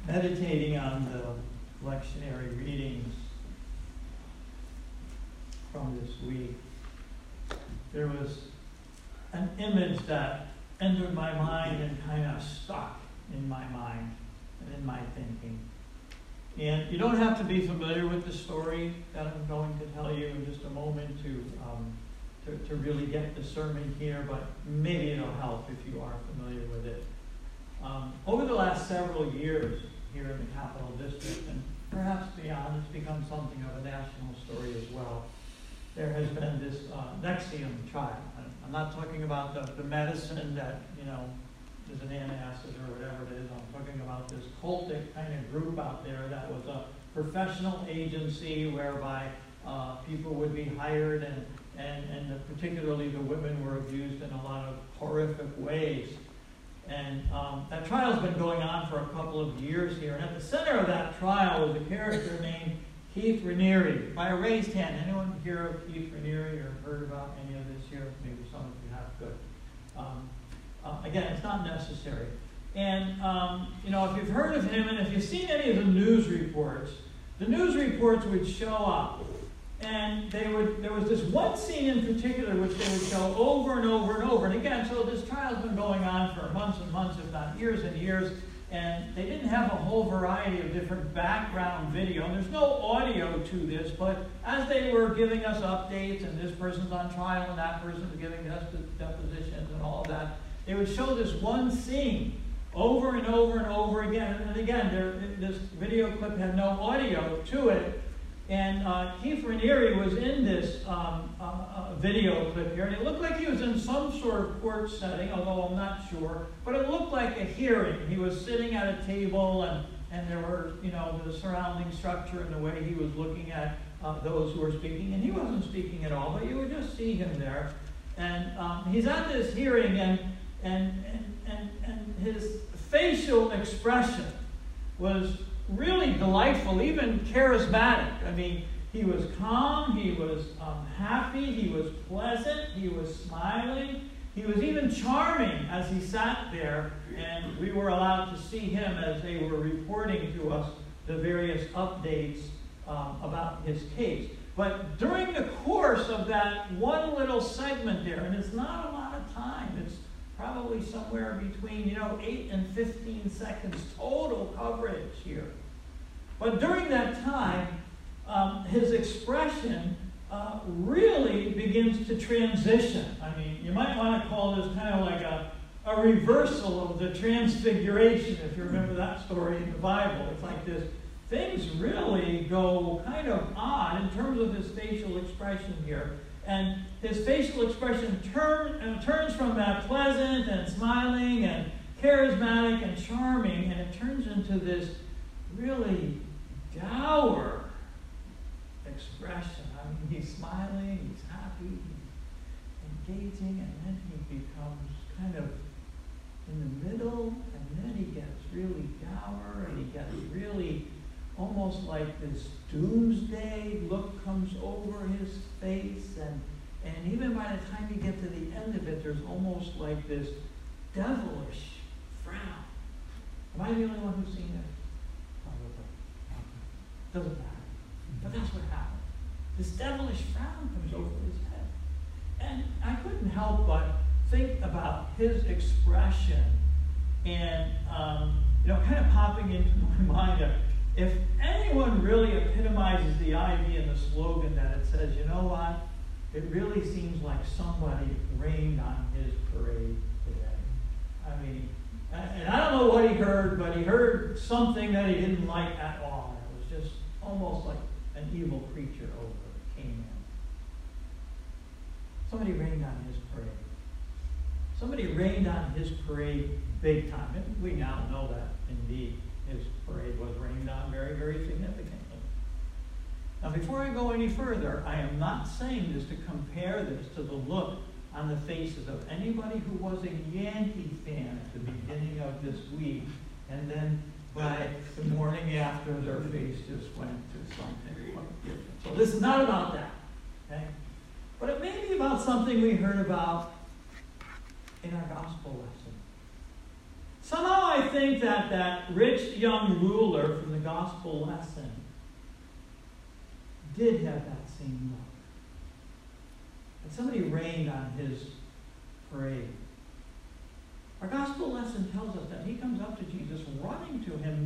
meditating on the lectionary readings from this week, there was an image that entered my mind and kind of stuck in my mind and in my thinking. And you don't have to be familiar with the story that I'm going to tell you in just a moment to really get the sermon here, but maybe it'll help if you are familiar with it. Over the last several years here in the Capital District, and perhaps beyond, it's become something of a national story as well. There has been this Nexium trial. I'm not talking about the medicine that, is an antacid or whatever it is. I'm talking about this cultic kind of group out there that was a professional agency whereby people would be hired and particularly the women were abused in a lot of horrific ways. And that trial's been going on for a couple of years here. And at the center of that trial was a character named Keith Raniere. By a raised hand, anyone hear of Keith Raniere or heard about any of this here? Maybe some of you have. Good. Again, it's not necessary. And, if you've heard of him and if you've seen any of the news reports, the news reports would show up. And there was this one scene in particular which they would show over and over and over. And again, so this trial's been going on for months and months, if not years and years. And they didn't have a whole variety of different background video. And there's no audio to this, but as they were giving us updates, and this person's on trial, and that person's giving us depositions and all of that, they would show this one scene over and over and over again. And again, this video clip had no audio to it. And Keith Raniere was in this video clip here, and it looked like he was in some sort of court setting, although I'm not sure. But it looked like a hearing. He was sitting at a table, and there were, the surrounding structure and the way he was looking at those who were speaking. And he wasn't speaking at all, but you would just see him there. And he's at this hearing, and his facial expression was really delightful, even charismatic. I mean, he was calm, he was happy, he was pleasant, he was smiling, he was even charming as he sat there, and we were allowed to see him as they were reporting to us the various updates about his case. But during the course of that one little segment there, and it's not a lot of time, it's probably somewhere between 8 and 15 seconds total coverage here. But during that time, his expression really begins to transition. I mean, you might want to call this kind of like a reversal of the transfiguration, if you remember that story in the Bible. It's like this, things really go kind of odd in terms of his facial expression here. And his facial expression turns from that pleasant and smiling and charismatic and charming, and it turns into this really dour expression. I mean, he's smiling, he's happy, he's engaging, and then he becomes kind of in the middle, and then he gets really dour, and he gets really almost like this doomsday look comes over his face, and even by the time you get to the end of it, there's almost like this devilish frown. Am I the only one who's seen it? Doesn't matter. But that's what happened. This devilish frown comes over his head. And I couldn't help but think about his expression and, kind of popping into my mind. If anyone really epitomizes the idea in the slogan that it says, you know what, it really seems like somebody rained on his parade today. I mean, and I don't know what he heard, but he heard something that he didn't like at all. It was just almost like an evil creature came in. Somebody rained on his parade. Somebody rained on his parade big time. And we now know that, indeed, his parade was rained on very, very significantly. Now, before I go any further, I am not saying this to compare this to the look on the faces of anybody who was a Yankee fan at the beginning of this week, and then by the morning after, their face just went to something quite different. So this is not about that, okay? But it may be about something we heard about in our gospel lesson. Somehow I think that that rich young ruler from the gospel lesson did have that same look. That somebody rained on his parade. Our gospel lesson tells us that he comes up to Jesus, running to him,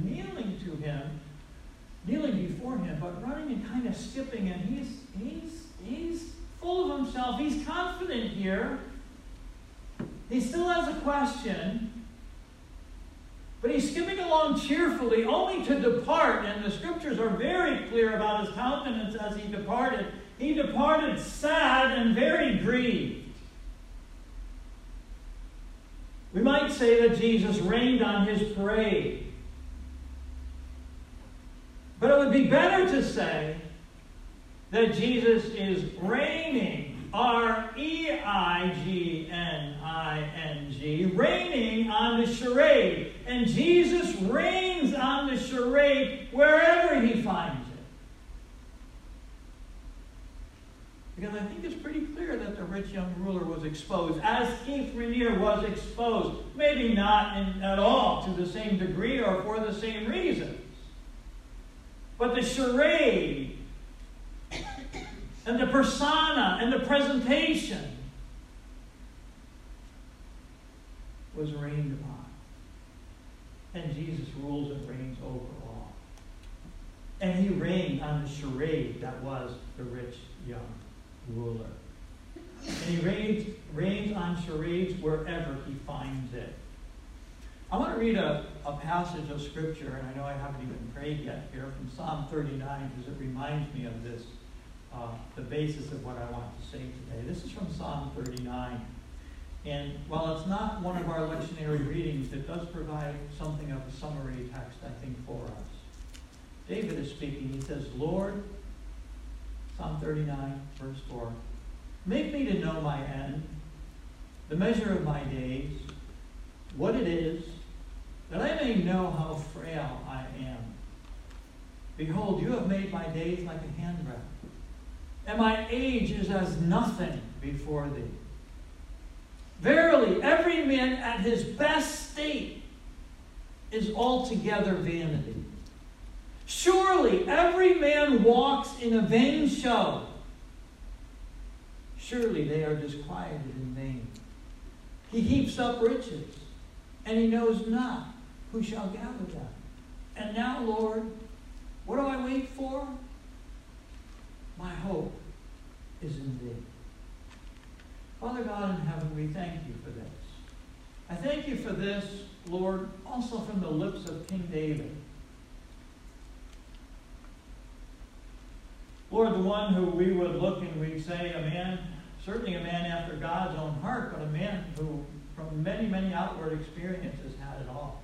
kneeling before him, but running and kind of skipping, and he's full of himself. He's confident here. He still has a question, but he's skipping along cheerfully, only to depart, and the scriptures are very clear about his countenance as he departed. He departed sad and very grieved. We might say that Jesus rained on his parade. But it would be better to say that Jesus is reigning, R-E-I-G-N-I-N-G, reigning on the charade. And Jesus reigns on the charade wherever he finds it. Because I think it's pretty clear that the rich young ruler was exposed, as Keith Rainier was exposed. Maybe not at all to the same degree or for the same reasons. But the charade and the persona and the presentation was rained upon. And Jesus rules and reigns over all. And he reigned on the charade that was the rich young ruler. And he reigns on charades wherever he finds it. I want to read a passage of Scripture, and I know I haven't even prayed yet here, from Psalm 39, because it reminds me of this, the basis of what I want to say today. This is from Psalm 39. And while it's not one of our lectionary readings, it does provide something of a summary text, I think, for us. David is speaking. He says, Lord, Psalm 39, verse 4, make me to know my end, the measure of my days, what it is, that I may know how frail I am. Behold, you have made my days like a handbreadth, and my age is as nothing before thee. Verily, every man at his best state is altogether vanity. Surely every man walks in a vain show. Surely they are disquieted in vain. He heaps up riches, and he knows not who shall gather them. And now, Lord, what do I wait for? My hope is in thee. Father God in heaven, we thank you for this. I thank you for this, Lord, also from the lips of King David. Lord, the one who we would look and we'd say, a man, certainly a man after God's own heart, but a man who, from many, many outward experiences, had it all.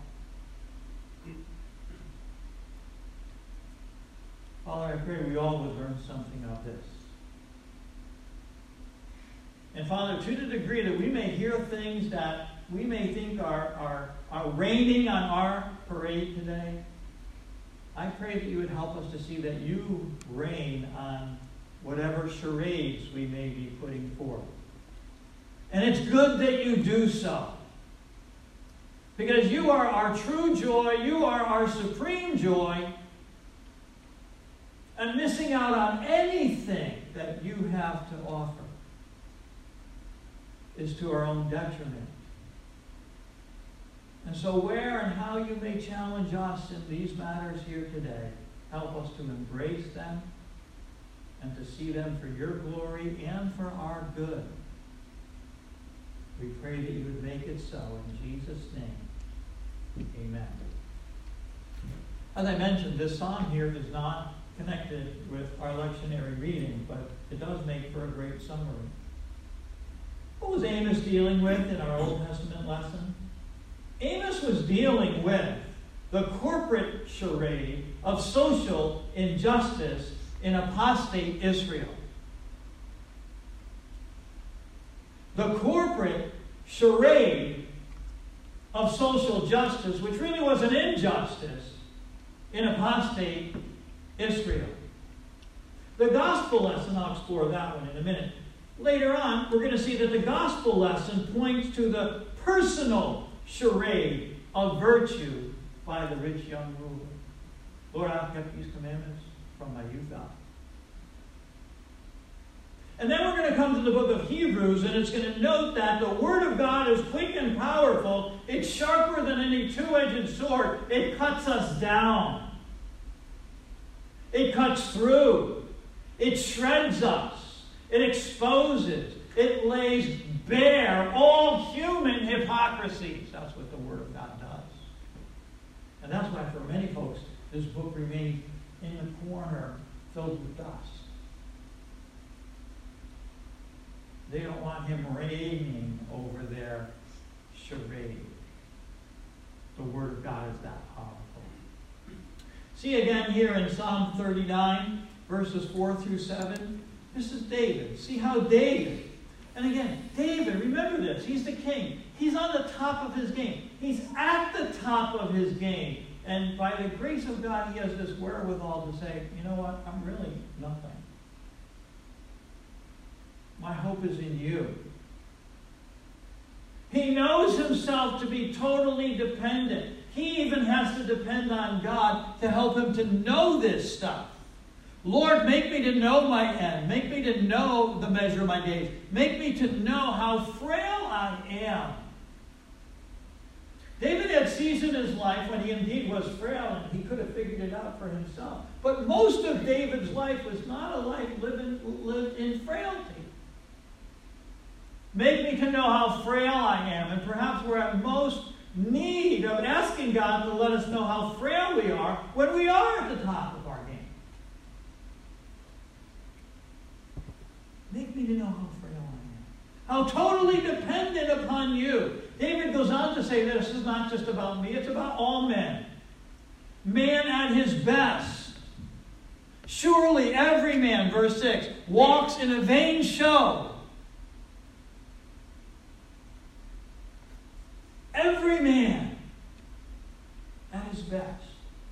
Father, I pray we all would learn something of this. And Father, to the degree that we may hear things that we may think are raining on our parade today, I pray that you would help us to see that you reign on whatever charades we may be putting forth. And it's good that you do so. Because you are our true joy, you are our supreme joy, and missing out on anything that you have to offer is to our own detriment. And so where and how you may challenge us in these matters here today, help us to embrace them and to see them for your glory and for our good. We pray that you would make it so in Jesus' name. Amen. As I mentioned, this psalm here is not connected with our lectionary reading, but it does make for a great summary. What was Amos dealing with in our Old Testament lesson? Amos was dealing with the corporate charade of social injustice in apostate Israel. The corporate charade of social justice, which really was an injustice in apostate Israel. The gospel lesson, I'll explore that one in a minute. Later on, we're going to see that the gospel lesson points to the personal charade of virtue by the rich young ruler. Lord, I've kept these commandments from my youth up. And then we're going to come to the book of Hebrews, and it's going to note that the Word of God is quick and powerful. It's sharper than any two-edged sword. It cuts us down. It cuts through. It shreds us. It exposes. It lays bare all human hypocrisies. That's what the Word of God does. And that's why for many folks, this book remains in the corner filled with dust. They don't want him reigning over their charade. The Word of God is that powerful. See again here in Psalm 39, verses 4 through 7. This is David. See how David, and again, David, remember this, he's the king. He's on the top of his game. He's at the top of his game. And by the grace of God, he has this wherewithal to say, you know what, I'm really nothing. My hope is in you. He knows himself to be totally dependent. He even has to depend on God to help him to know this stuff. Lord, make me to know my end. Make me to know the measure of my days. Make me to know how frail I am. David had seasons in his life when he indeed was frail and he could have figured it out for himself. But most of David's life was not a life lived in frailty. Make me to know how frail I am. And perhaps we're at most need of asking God to let us know how frail we are when we are at the top of our game. Make me to know how frail I am. How totally dependent upon you. David goes on to say this is not just about me, it's about all men. Man at his best. Surely every man, verse 6, walks in a vain show. Every man at his best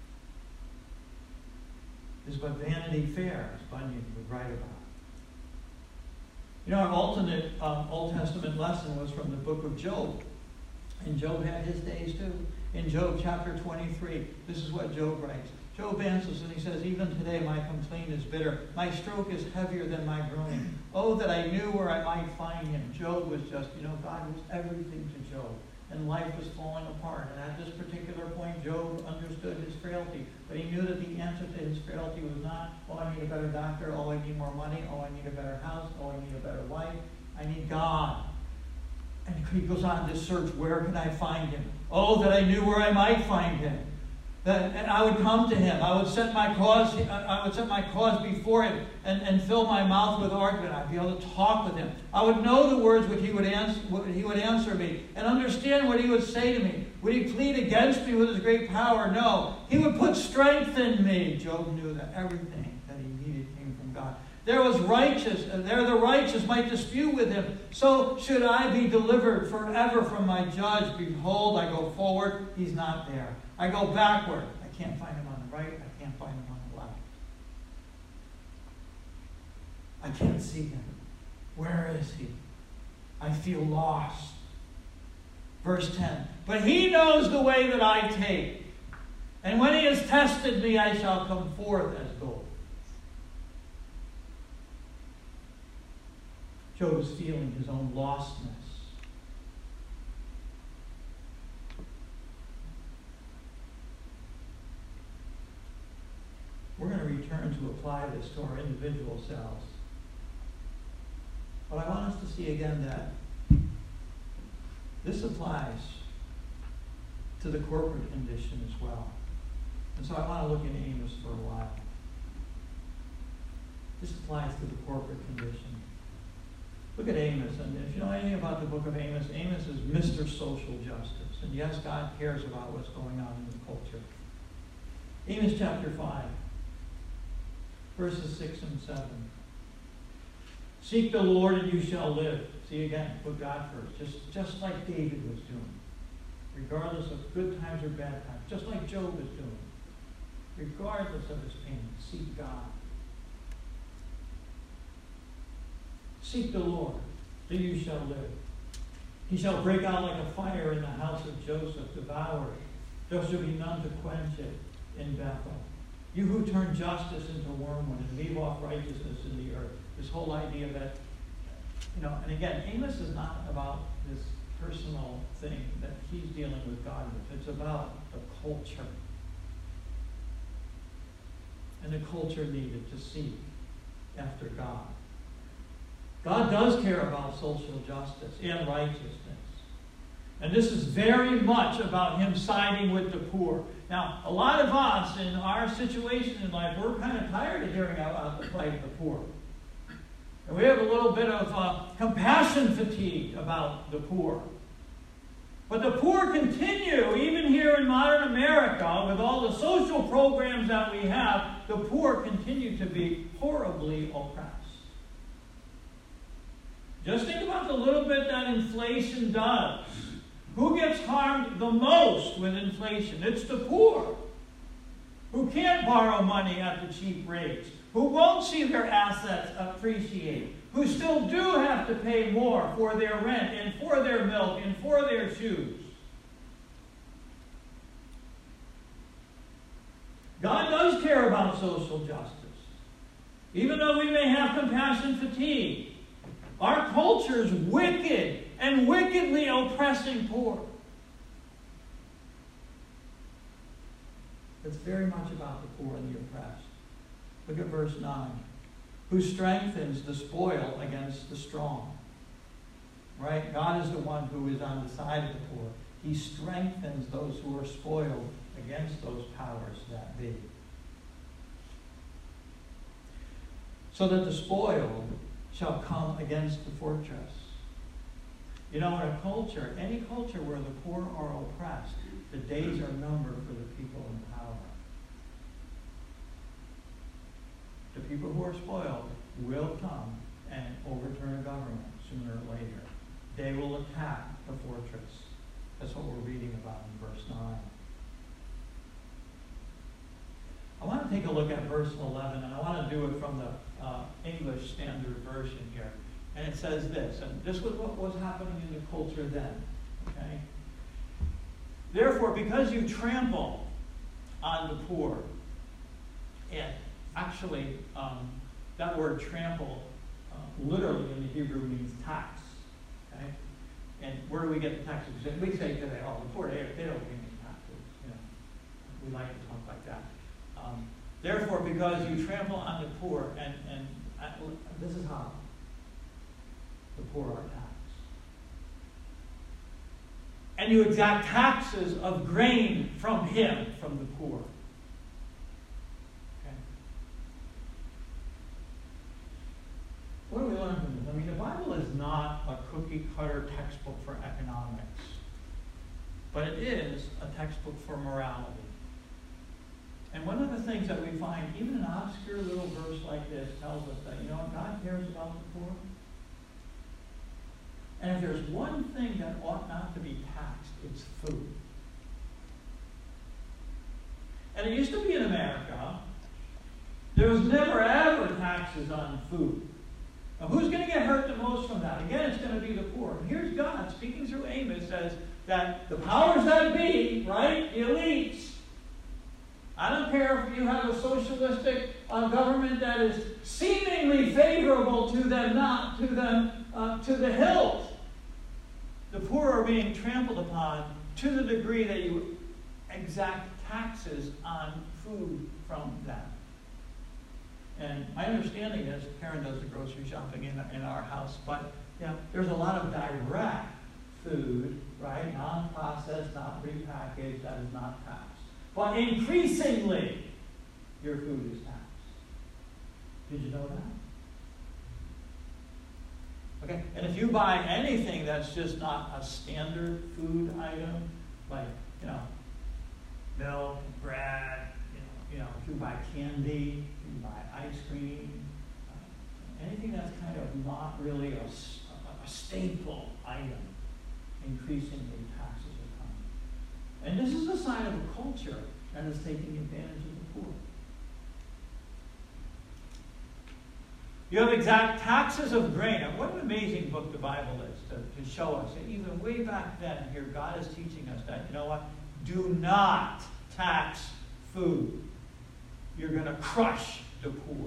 is but Vanity Fair, as Bunyan would write about. You know, our alternate Old Testament lesson was from the book of Job. And Job had his days too. In Job chapter 23, this is what Job writes. Job answers and he says, even today my complaint is bitter. My stroke is heavier than my groaning. Oh, that I knew where I might find him. Job was just, God was everything to Job. And life was falling apart. And at this particular point, Job understood his frailty. But he knew that the answer to his frailty was not, oh, I need a better doctor. Oh, I need more money. Oh, I need a better house. Oh, I need a better wife. I need God. And he goes on to search, where can I find him? Oh, that I knew where I might find him. And I would come to him. I would set my cause before him and fill my mouth with argument. I'd be able to talk with him. I would know the words which he would answer me and understand what he would say to me. Would he plead against me with his great power? No. He would put strength in me. Job knew that everything that he needed came from God. There the righteous might dispute with him. So should I be delivered forever from my judge. Behold, I go forward. He's not there. I go backward. I can't find him on the right. I can't find him on the left. I can't see him. Where is he? I feel lost. Verse 10. But he knows the way that I take. And when he has tested me, I shall come forth as gold. Job is feeling his own lostness. We're going to return to apply this to our individual selves. But I want us to see again that this applies to the corporate condition as well. And so I want to look at Amos for a while. This applies to the corporate condition. Look at Amos, and if you know anything about the book of Amos, Amos is Mr. Social Justice. And yes, God cares about what's going on in the culture. Amos chapter 5, verses 6 and 7. Seek the Lord and you shall live. See again, put God first, just like David was doing. Regardless of good times or bad times, just like Job is doing. Regardless of his pain, seek God. Seek the Lord, that you shall live. He shall break out like a fire in the house of Joseph, devour it. There shall be none to quench it in Bethel. You who turn justice into wormwood and leave off righteousness in the earth. This whole idea that, and again, Amos is not about this personal thing that he's dealing with God with. It's about the culture. And the culture needed to seek after God. God does care about social justice and righteousness. And this is very much about him siding with the poor. Now, a lot of us in our situation in life, we're kind of tired of hearing about the plight of the poor. And we have a little bit of compassion fatigue about the poor. But the poor continue, even here in modern America, with all the social programs that we have, the poor continue to be horribly oppressed. Just think about the little bit that inflation does. Who gets harmed the most with inflation? It's the poor, who can't borrow money at the cheap rates, who won't see their assets appreciate, who still do have to pay more for their rent and for their milk and for their shoes. God does care about social justice. Even though we may have compassion fatigue, our culture is wicked and wickedly oppressing poor. It's very much about the poor and the oppressed. Look at verse 9. Who strengthens the spoil against the strong. Right? God is the one who is on the side of the poor. He strengthens those who are spoiled against those powers that be. So that the spoil shall come against the fortress. In a culture, any culture where the poor are oppressed, the days are numbered for the people in power. The people who are spoiled will come and overturn a government sooner or later. They will attack the fortress. That's what we're reading about in verse 9. I want to take a look at verse 11, and I want to do it from the English Standard Version here. And it says this, and this was what was happening in the culture then. Okay? Therefore, because you trample on the poor, and actually, that word trample literally in the Hebrew means tax. Okay? And where do we get the taxes? We say today, the poor, they don't pay any taxes. We like to talk like that. Therefore, because you trample on the poor, and this is how the poor are taxed. And you exact taxes of grain from him, from the poor. Okay. What do we learn from this? The Bible is not a cookie-cutter textbook for economics, but it is a textbook for morality. And one of the things that we find, even an obscure little verse like this tells us that, God cares about the poor. And if there's one thing that ought not to be taxed, it's food. And it used to be in America, there was never ever taxes on food. Now, who's going to get hurt the most from that? Again, it's going to be the poor. And here's God speaking through Amos, says that the powers that be, right, the elites, I don't care if you have a socialistic government that is seemingly favorable to them, not to them, to the hilt. The poor are being trampled upon to the degree that you exact taxes on food from them. And my understanding is, Karen does the grocery shopping in our house, but there's a lot of direct food, right? Non-processed, not repackaged, that is not taxed. But increasingly, your food is taxed. Did you know that? Okay, and if you buy anything that's just not a standard food item, like, milk, bread, if you buy candy, if you buy ice cream, anything that's kind of not really a staple item, increasingly taxes are coming. And this is a sign of a culture that is taking advantage of the poor. You have exact taxes of grain. And what an amazing book the Bible is. to show us. And even way back then, here, God is teaching us that, you know what? Do not tax food. You're going to crush the poor.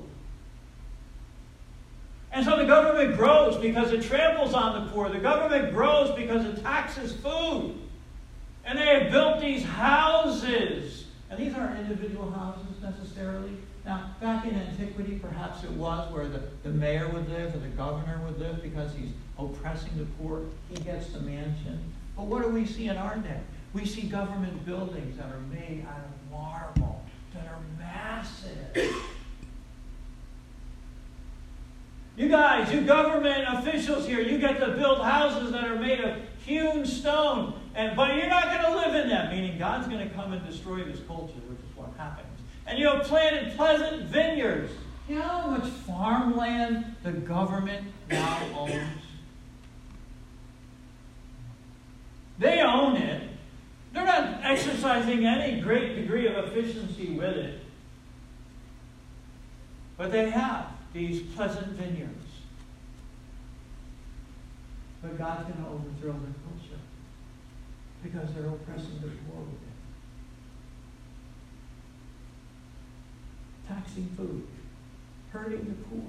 And so the government grows because it tramples on the poor. The government grows because it taxes food. And they have built these houses. And these aren't individual houses necessarily. Now, back in antiquity, perhaps it was where the mayor would live or the governor would live because he's oppressing the poor. He gets the mansion. But what do we see in our day? We see government buildings that are made out of marble, that are massive. You guys, you government officials here, you get to build houses that are made of hewn stone, but you're not going to live in them, meaning God's going to come and destroy this culture, which is what happens. And you have planted pleasant vineyards. You know how much farmland the government now owns? They own it. They're not exercising any great degree of efficiency with it. But they have these pleasant vineyards. But God's going to overthrow their culture because they're oppressing the poor with it. Taxing food, hurting the poor.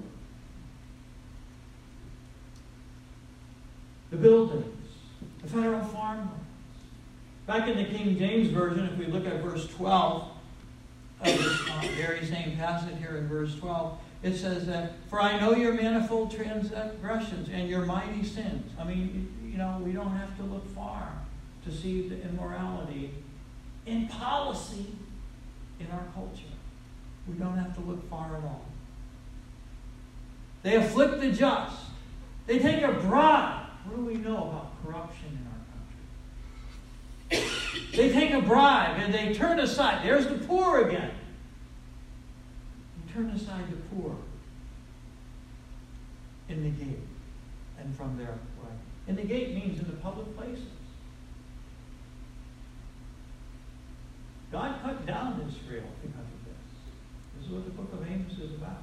The buildings, the federal farmlands. Back in the King James Version, if we look at verse 12 of this very same passage here in verse 12, it says that, "For I know your manifold transgressions and your mighty sins." I mean, you know, we don't have to look far to see the immorality in policy in our culture. We don't have to look far at all. They afflict the just. They take a bribe. What do we know about corruption in our country? They take a bribe and they turn aside. There's the poor again. They turn aside the poor in the gate and from their way. In the gate means in the public places. God cut down Israel because of this. This is what the book of Amos is about.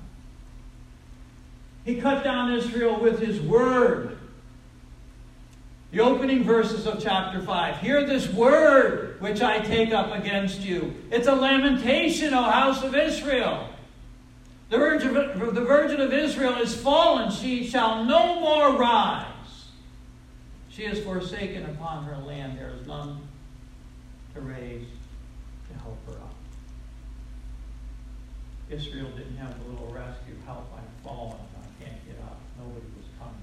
He cut down Israel with his word. The opening verses of chapter 5. Hear this word which I take up against you. It's a lamentation, O house of Israel. The virgin of Israel is fallen. She shall no more rise. She is forsaken upon her land. There is none to raise to help her up. Israel didn't have a little rescue help. I'm fallen. I can't get up. Nobody was coming.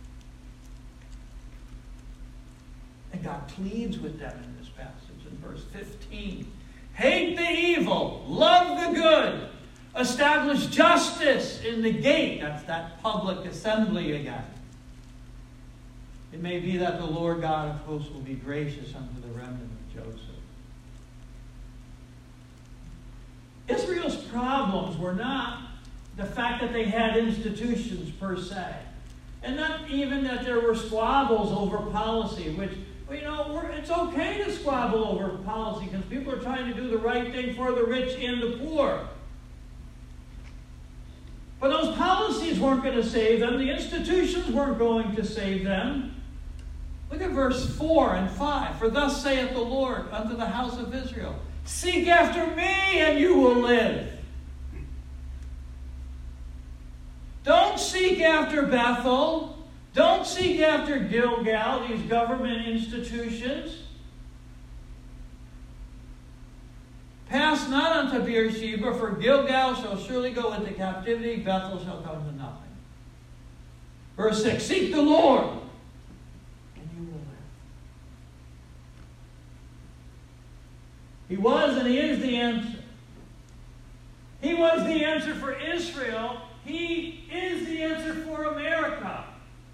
And God pleads with them in this passage in verse 15. Hate the evil, love the good, establish justice in the gate. That's that public assembly again. It may be that the Lord God of hosts will be gracious unto the remnant of Joseph. Israel's problems were not the fact that they had institutions per se. And not even that there were squabbles over policy, which, you know, it's okay to squabble over policy because people are trying to do the right thing for the rich and the poor. But those policies weren't going to save them. The institutions weren't going to save them. Look at verse 4 and 5. For thus saith the Lord unto the house of Israel, seek after me and you will live. Don't seek after Bethel. Don't seek after Gilgal, these government institutions. Pass not unto Beersheba, for Gilgal shall surely go into captivity, Bethel shall come to nothing. Verse 6, seek the Lord, and you will live. He was and he is the answer. He was the answer for Israel. He is the answer for America.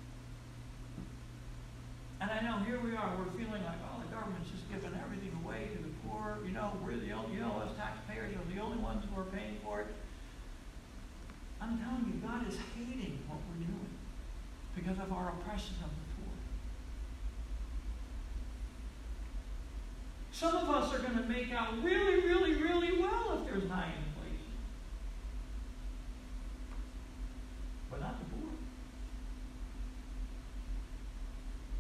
And I know here we are, we're feeling like, oh, the government's just giving everything away to the poor. You know, we're the only, as taxpayers are the only ones who are paying for it. I'm telling you, God is hating what we're doing because of our oppression of the poor. Some of us are going to make out really, really, really well if there's high inflation. But not the poor.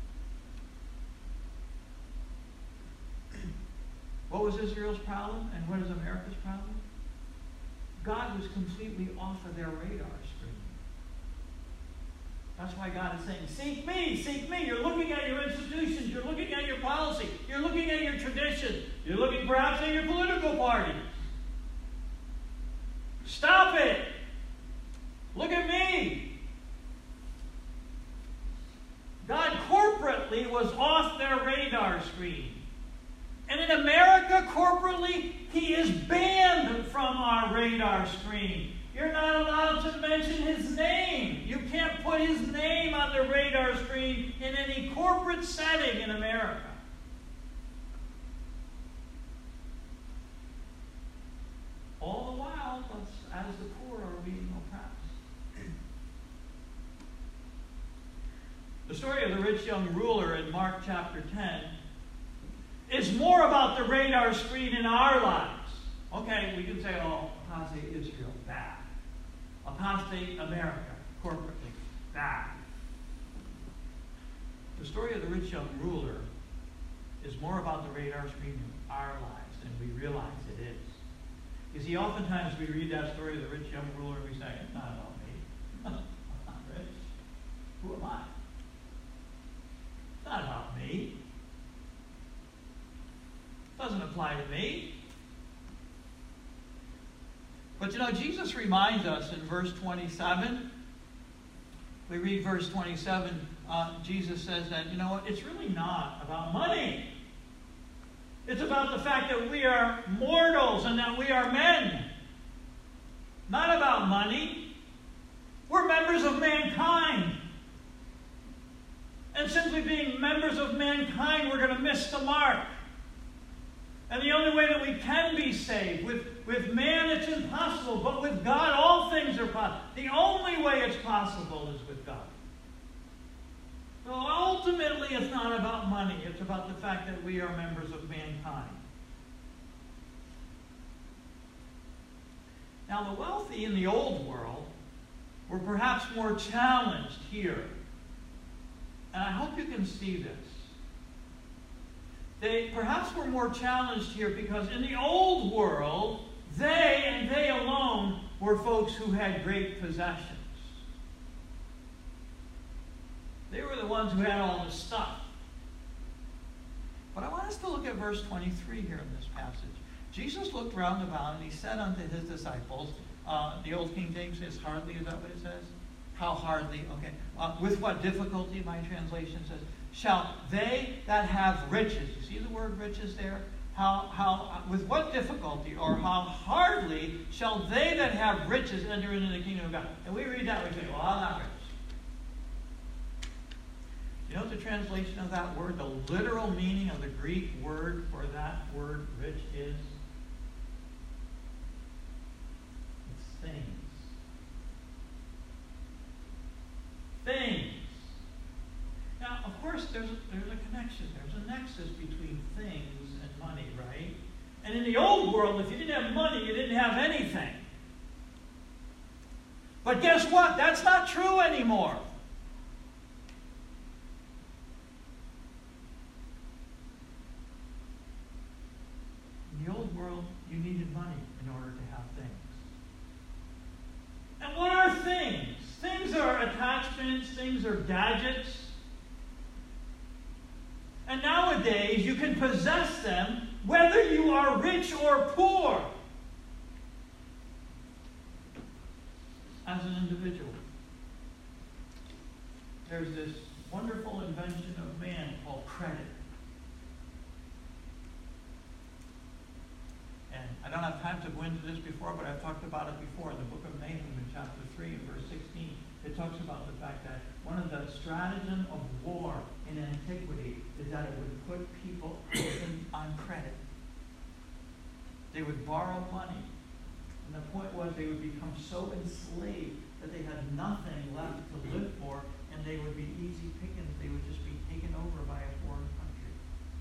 What was Israel's problem and what is America's problem? God was completely off of their radar screen. That's why God is saying, seek me, seek me. You're looking at your institutions. You're looking at your policy. You're looking at your tradition. You're looking perhaps at your political party. Stop it. Look at me. God corporately was off their radar screen. And in America, corporately, He is banned from our radar screen. You're not allowed to mention His name. You can't put His name on the radar screen in any corporate setting in America. All the while, as the poor are being oppressed. The story of the rich young ruler in Mark chapter 10 is more about the radar screen in our lives. Okay, we can say, oh, apostate Israel, bad. Apostate America, corporately, bad. The story of the rich young ruler is more about the radar screen in our lives than we realize it is. You see, oftentimes we read that story of the rich young ruler and we say, it's not about me. I'm not rich. Who am I? It's not about me. It doesn't apply to me. But you know, Jesus reminds us in verse 27. We read verse 27. Jesus says that, you know what, it's really not about money. It's about the fact that we are mortals and that we are men. Not about money. We're members of mankind. And simply being members of mankind, we're going to miss the mark. And the only way that we can be saved, with man it's impossible, but with God all things are possible. The only way it's possible is with God. So ultimately it's not about money, it's about the fact that we are members of mankind. Now the wealthy in the old world were perhaps more challenged here. And I hope you can see this. They perhaps were more challenged here because in the old world, they and they alone were folks who had great possessions. They were the ones who had all the stuff. But I want us to look at verse 23 here in this passage. Jesus looked round about and He said unto His disciples, the old King James says hardly, is that what it says? How hardly? Okay. With what difficulty, my translation says, shall they that have riches, you see the word riches there? With what difficulty or how hardly shall they that have riches enter into the kingdom of God? And we read that, we say, well, I'm not rich. You know what the translation of that word, the literal meaning of the Greek word for that word rich is? It's things. Things. Now, of course, there's a connection. There's a nexus between things and money, right? And in the old world, if you didn't have money, you didn't have anything. But guess what? That's not true anymore. In the old world, you needed money in order to have things. And what are things? Things are attachments, things are gadgets. And nowadays, you can possess them whether you are rich or poor as an individual. There's this wonderful invention of man called credit. And I don't have time to go into this before, but I've talked about it before in the book of Nahum in chapter 3 and verse 16. It talks about the fact that one of the stratagems of war in antiquity is that it would put people on credit. They would borrow money. And the point was they would become so enslaved that they had nothing left to live for, and they would be easy pickings. They would just be taken over by a foreign country.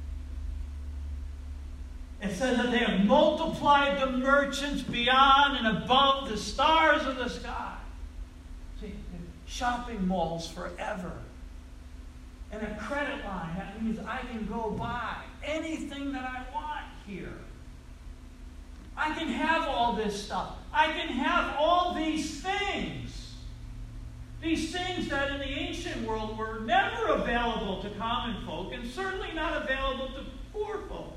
It says that they have multiplied the merchants beyond and above the stars of the sky. See, shopping malls forever. And a credit line, that means I can go buy anything that I want here. I can have all this stuff. I can have all these things. These things that in the ancient world were never available to common folk and certainly not available to poor folks.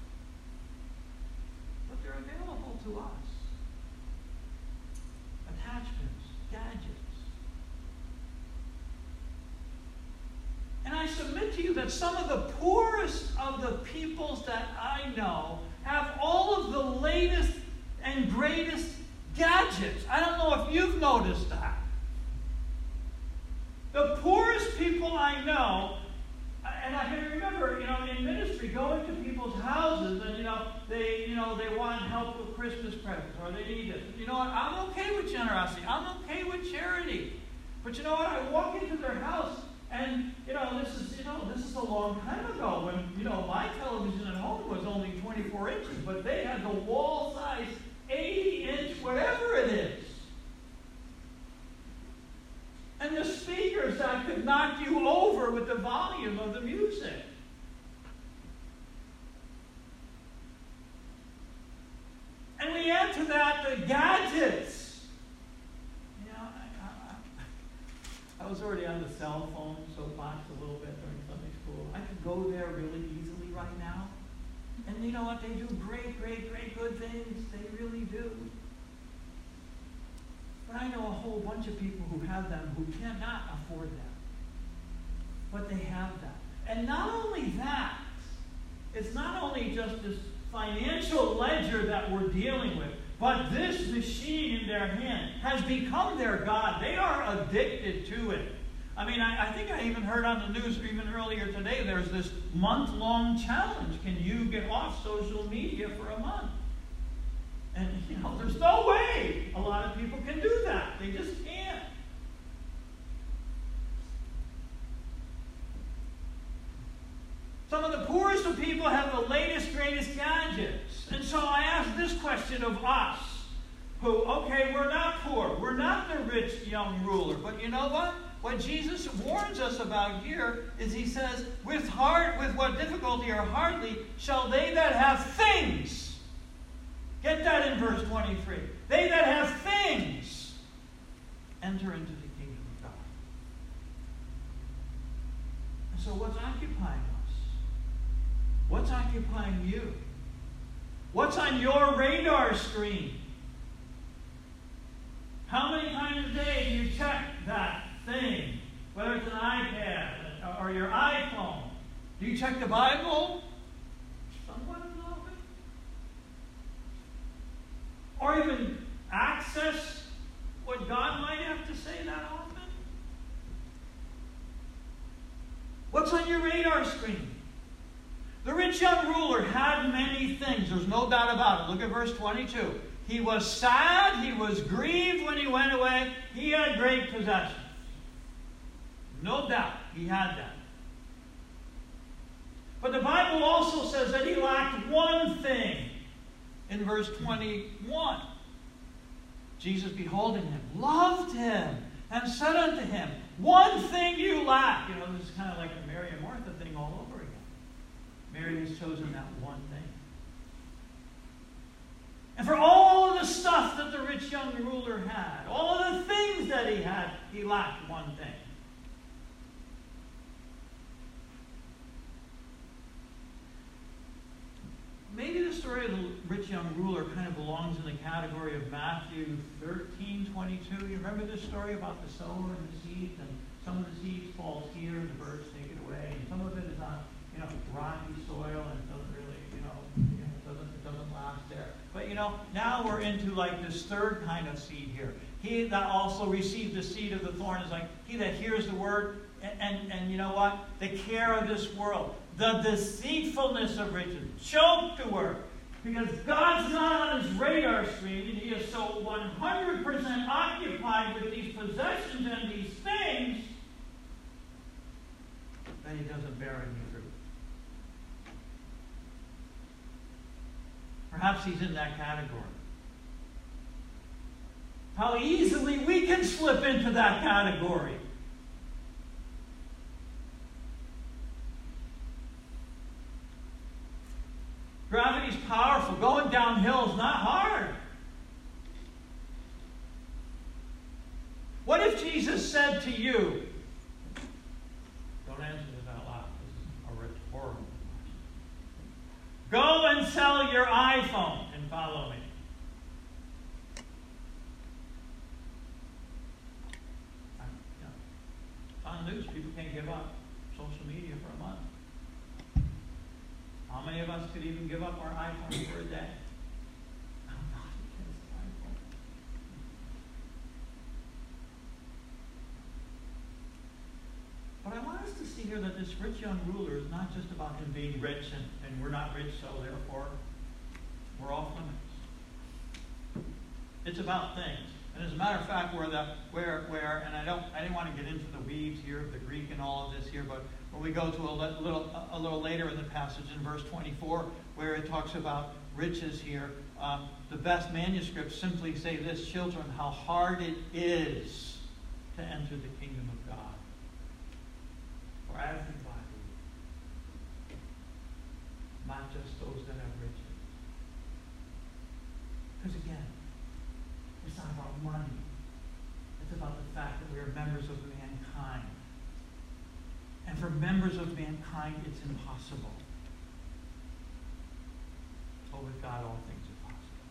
But they're available to us. Attachments, gadgets. And I submit to you that some of the poorest of the peoples that I know have all of the latest and greatest gadgets. I don't know if you've noticed that. The poorest people I know, and I can remember, in ministry, going to people's houses, and they want help with Christmas presents, or they need this. You know what? I'm okay with generosity. I'm okay with charity. But you know what? I walk into their house, and this is a long time ago when my television at home was only 24 inches, but they had the wall size 80-inch, whatever it is. And the speakers that could knock you over with the volume of the music. And we add to that the gadgets. I was already on the cell phone soapbox a little bit during Sunday school. I could go there really easily right now. And you know what? They do great, great, great good things. They really do. But I know a whole bunch of people who have them who cannot afford them. But they have them. And not only that, it's not only just this financial ledger that we're dealing with, but this machine in their hand has become their God. They are addicted to it. I mean, I think I even heard on the news even earlier today, there's this month-long challenge. Can you get off social media for a month? And, there's no way a lot of people can do that. They just can't. Some of the poorest of people have the latest, greatest gadgets. And so I ask this question of us, who, okay, we're not poor. We're not the rich young ruler. But you know what? What Jesus warns us about here is he says, with what difficulty or hardly shall they that have things. Get that in verse 23. They that have things enter into the kingdom of God. And so what's occupying us? What's occupying you? What's on your radar screen? How many times a day do you check that thing? Whether it's an iPad or your iPhone. Do you check the Bible? Somewhat often. Or even access what God might have to say that often? What's on your radar screen? The rich young ruler had many things. There's no doubt about it. Look at verse 22. He was sad. He was grieved when he went away. He had great possessions. No doubt he had that. But the Bible also says that he lacked one thing. In verse 21, Jesus, beholding him, loved him, and said unto him, one thing you lack. This is kind of like the Mary and Martha thing all over again. Mary has chosen that one thing. And for all of the stuff that the rich young ruler had, all of the things that he had, he lacked one thing. Maybe the story of the rich young ruler kind of belongs in the category of Matthew 13:22. You remember this story about the sower and the seeds? And some of the seeds falls here and the birds take it away. And some of it is on, rocky soil and it doesn't really, it doesn't last there. But, now we're into like this third kind of seed here. He that also received the seed of the thorn is like he that hears the word and you know what? The care of this world. The deceitfulness of riches. Choke the word. Because God's not on his radar screen, and he is so 100% occupied with these possessions and these things that he doesn't bear any fruit. Perhaps he's in that category. How easily we can slip into that category. Gravity's downhill is not hard. What if Jesus said to you, don't answer this out loud, this is a rhetorical question. Go and sell your iPhone and follow me. On the news, people can't give up social media for a month. How many of us could even give up our iPhone for a day? I'm not against iPhone. But I want us to see here that this rich young ruler is not just about him being rich, and we're not rich, so therefore we're off limits. It's about things. And as a matter of fact, and I didn't want to get into the weeds here of the Greek and all of this here, but when we go to a little later in the passage in verse 24, where it talks about riches here, the best manuscripts simply say this: children, how hard it is to enter the kingdom of God. For everybody, not just those that have riches. Because again, it's not about money. It's about the fact that we are members of mankind. And for members of mankind, it's impossible. But with God, all things are possible.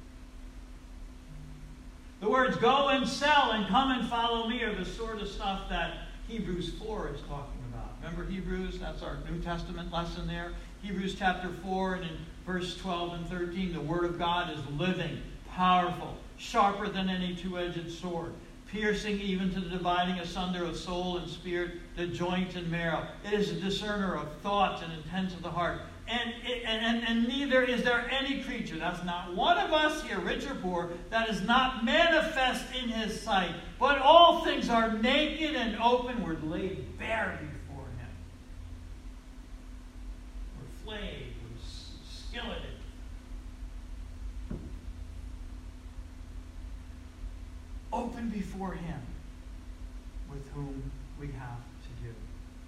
The words go and sell and come and follow me are the sort of stuff that Hebrews 4 is talking about. Remember Hebrews? That's our New Testament lesson there. Hebrews chapter 4 and in verse 12 and 13, the Word of God is living, powerful, sharper than any two-edged sword, piercing even to the dividing asunder of soul and spirit, the joints and marrow. It is a discerner of thoughts and intents of the heart. And neither is there any creature, that's not one of us here, rich or poor, that is not manifest in his sight. But all things are naked and open, we're laid bare before him. We're flayed, we're skilleted. Open before him with whom we have to do.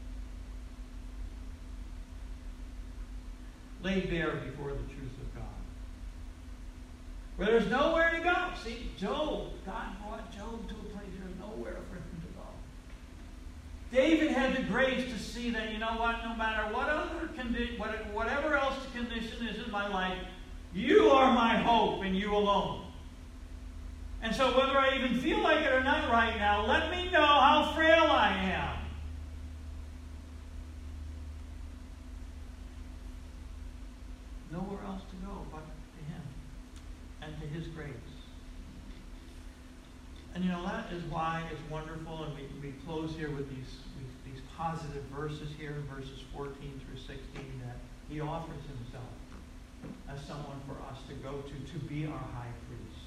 Laid bare before the truth of God. Where there's nowhere to go. See, Job, God brought Job to a place there's nowhere for him to go. David had the grace to see that, you know what, no matter what other whatever else the condition is in my life, you are my hope and you alone. And so whether I even feel like it or not right now, let me know how frail I am. Nowhere else to go but to him and to his grace. And you know, that is why it's wonderful, and we close here with these positive verses here in verses 14 through 16, that he offers himself as someone for us to go to be our high priest.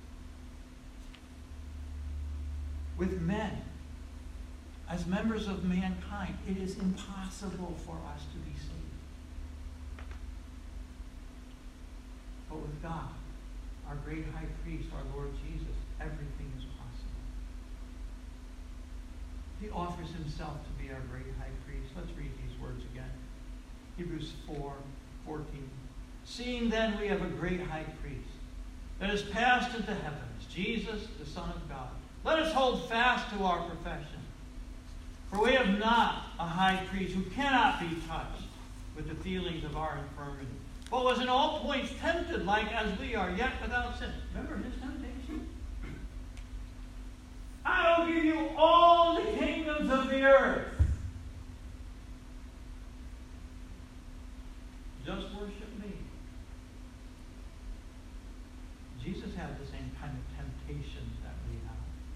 With men, as members of mankind, it is impossible for us to be saved. But with God, our great high priest, our Lord Jesus, everything is possible. He offers himself to be our great high priest. Let's read these words again. Hebrews 4:14. Seeing then we have a great high priest that has passed into heavens, Jesus, the Son of God. Let us hold fast to our profession. For we have not a high priest who cannot be touched with the feelings of our infirmity, but was in all points tempted like as we are, yet without sin. Remember his temptation? I will give you all the kingdoms of the earth. Just worship me. Jesus had the same kind of temptations that we have.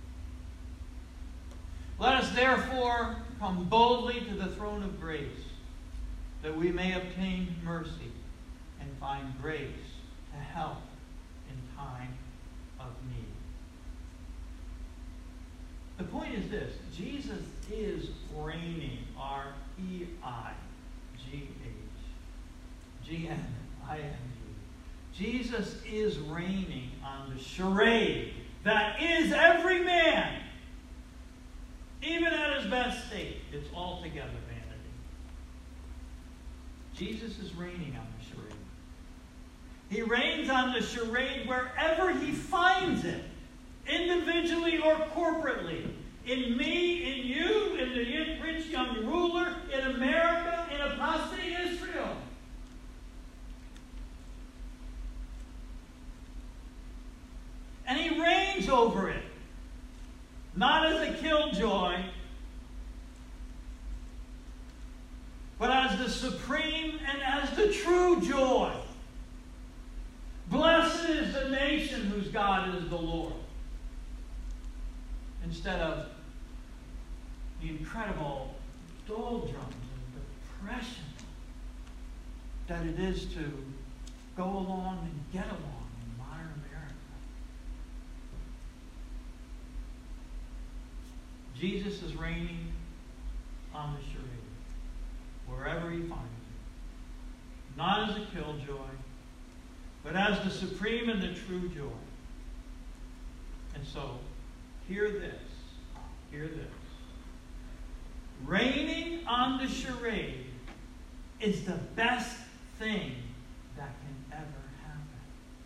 Let us therefore come boldly to the throne of grace, that we may obtain mercy and find grace to help in time of need. The point is this: Jesus is reigning, R-E-I-G-H-G-N-I-N-G. Jesus is reigning on the charade that is every man. Even at his best state, it's altogether vanity. Jesus is reigning on the charade. He reigns on the charade wherever he finds it, individually or corporately. In me, in you, in the rich young ruler, in America, in apostate Israel. And he reigns over it. Not as a killjoy, but as the supreme and as the true joy. Blessed is the nation whose God is the Lord. Instead of the incredible doldrums and depression that it is to go along and get along in modern America. Jesus is reigning on the charade, wherever he finds it. Not as a killjoy, but as the supreme and the true joy. And so, hear this. Hear this. Reigning on the charade is the best thing that can ever happen.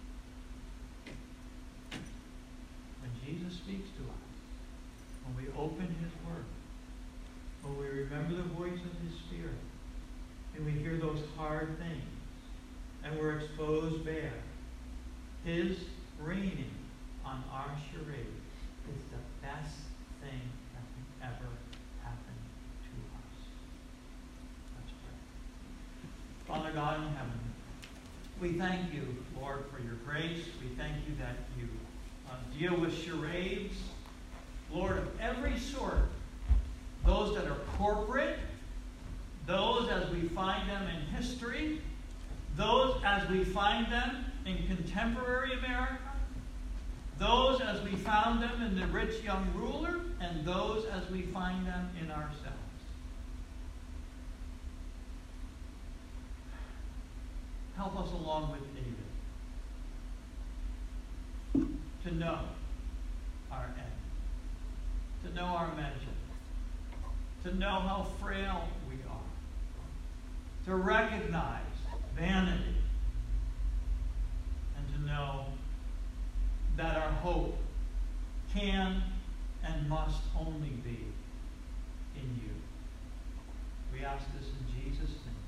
When Jesus speaks to us, when we open his word, when we remember the voice of his Spirit, and we hear those hard things, and we're exposed bare, his reigning on our charade is the best thing that can ever happen to us. Let's pray. Father God in heaven, we thank you, Lord, for your grace. We thank you that you deal with charades, Lord, of every sort. Those that are corporate, those as we find them in history, those as we find them in contemporary America, those as we found them in the rich young ruler, and those as we find them in ourselves. Help us along with David to know our end, to know our measure, to know how frail we are, to recognize vanity, and to know that our hope can and must only be in you. We ask this in Jesus' name.